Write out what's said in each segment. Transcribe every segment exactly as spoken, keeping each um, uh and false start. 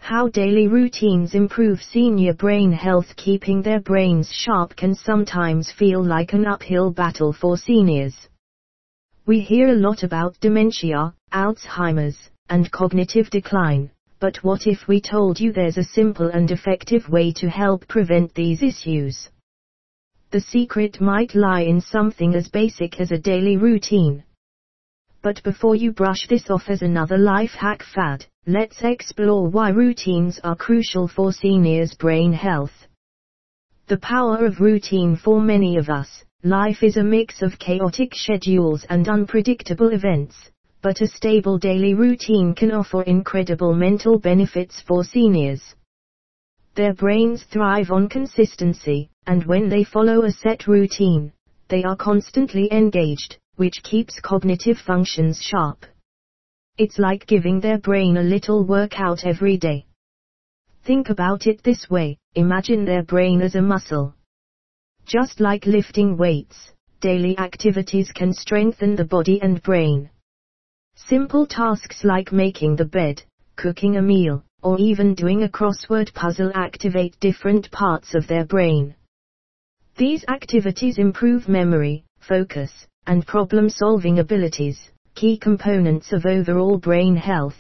How daily routines improve senior brain health. Keeping their brains sharp can sometimes feel like an uphill battle for seniors. We hear a lot about dementia, Alzheimer's, and cognitive decline, but what if we told you there's a simple and effective way to help prevent these issues? The secret might lie in something as basic as a daily routine. But before you brush this off as another life hack fad, let's explore why routines are crucial for seniors' brain health. The power of routine. For many of us, life is a mix of chaotic schedules and unpredictable events, but a stable daily routine can offer incredible mental benefits for seniors. Their brains thrive on consistency, and when they follow a set routine, they are constantly engaged, which keeps cognitive functions sharp. It's like giving their brain a little workout every day. Think about it this way: imagine their brain as a muscle. Just like lifting weights, daily activities can strengthen the body and brain. Simple tasks like making the bed, cooking a meal, or even doing a crossword puzzle activate different parts of their brain. These activities improve memory, focus, and problem-solving abilities, key components of overall brain health.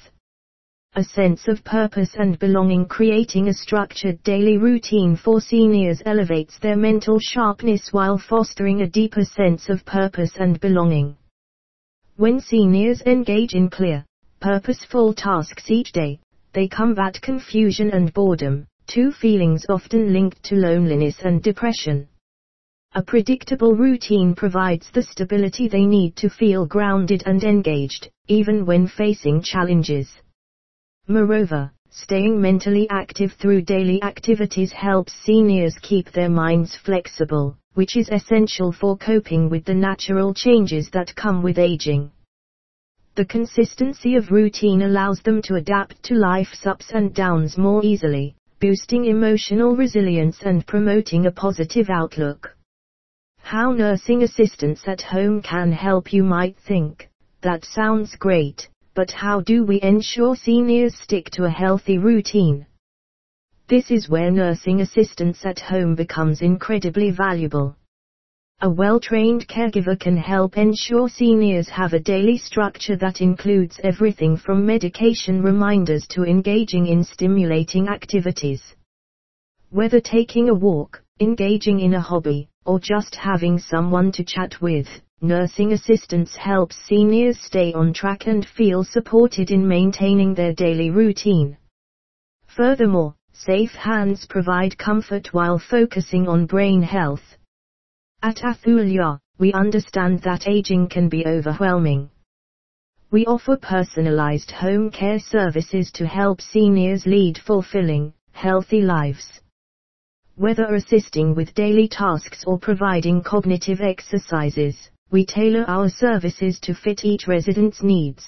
A sense of purpose and belonging. Creating a structured daily routine for seniors elevates their mental sharpness while fostering a deeper sense of purpose and belonging. When seniors engage in clear, purposeful tasks each day, they combat confusion and boredom, two feelings often linked to loneliness and depression. A predictable routine provides the stability they need to feel grounded and engaged, even when facing challenges. Moreover, staying mentally active through daily activities helps seniors keep their minds flexible, which is essential for coping with the natural changes that come with aging. The consistency of routine allows them to adapt to life's ups and downs more easily, boosting emotional resilience and promoting a positive outlook. How nursing assistants at home can help. You might think, that sounds great, but how do we ensure seniors stick to a healthy routine? This is where nursing assistants at home becomes incredibly valuable. A well-trained caregiver can help ensure seniors have a daily structure that includes everything from medication reminders to engaging in stimulating activities. Whether taking a walk, engaging in a hobby, or just having someone to chat with, nursing assistants help seniors stay on track and feel supported in maintaining their daily routine. Furthermore, safe hands provide comfort while focusing on brain health. At Athulya, we understand that aging can be overwhelming. We offer personalized home care services to help seniors lead fulfilling, healthy lives. Whether assisting with daily tasks or providing cognitive exercises, we tailor our services to fit each resident's needs.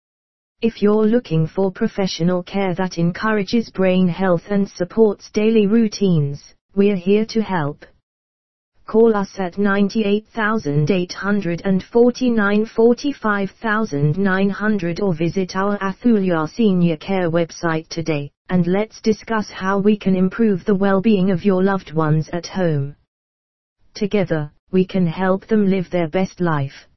If you're looking for professional care that encourages brain health and supports daily routines, we're here to help. Call us at nine eight eight four nine four five nine hundred or visit our Athulya Senior Care website today, and let's discuss how we can improve the well-being of your loved ones at home. Together, we can help them live their best life.